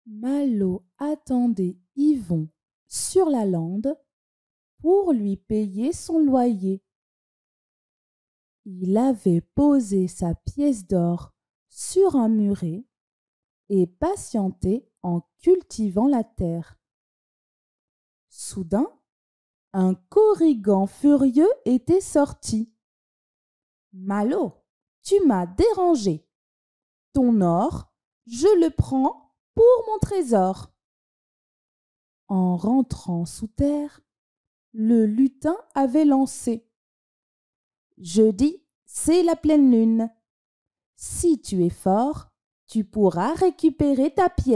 Malo attendait Yvon sur la lande pour lui payer son loyer. Il avait posé sa pièce d'or sur un muret et patienté en cultivant la terre. Soudain, un corrigan furieux était sorti. « Malo, tu m'as dérangé. Ton or, je le prends pour mon trésor. » En rentrant sous terre, le lutin avait lancé: « Jeudi, c'est la pleine lune. Si tu es fort, tu pourras récupérer ta pièce. »